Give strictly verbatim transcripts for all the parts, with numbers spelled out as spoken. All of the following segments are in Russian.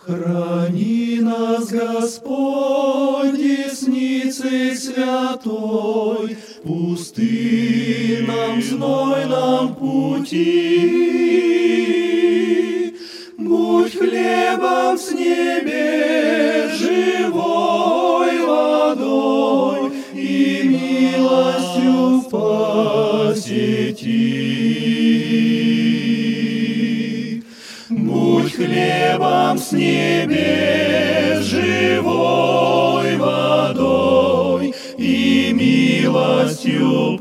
Храни нас, Господь, десницей святой, пустынном, знойном пути. Будь хлебом с небес, живой водой и милостью посети. Будь хлебом с небес, живой водой и милостью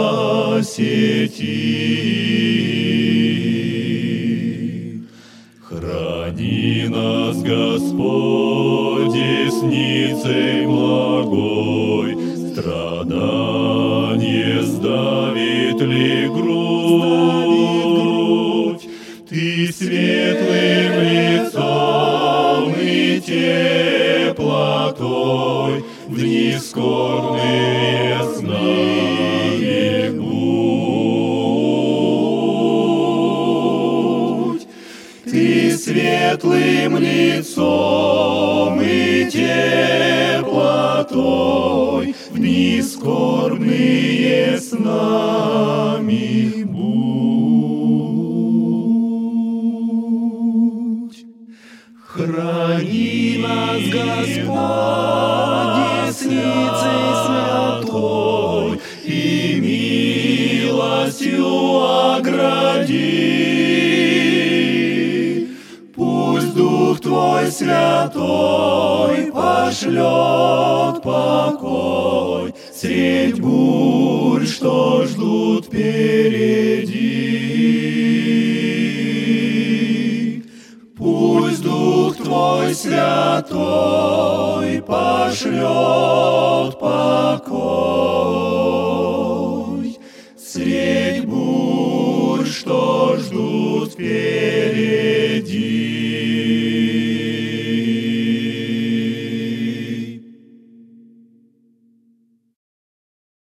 посети. Храни нас, Господь, десницей благой, страдание сдавит ли грудь? Ты светлым лицом и теплотой в дни скорбные с нами будь. Ты светлым лицом и теплотой в дни скорбные с нами будь. Храни нас, Господь, десницей святой и милостью огради. Пусть Дух Твой святой пошлет покой средь бурь, что ждут впереди. Пусть Дух Твой святой пошлет покой средь бурь, что ждут впереди.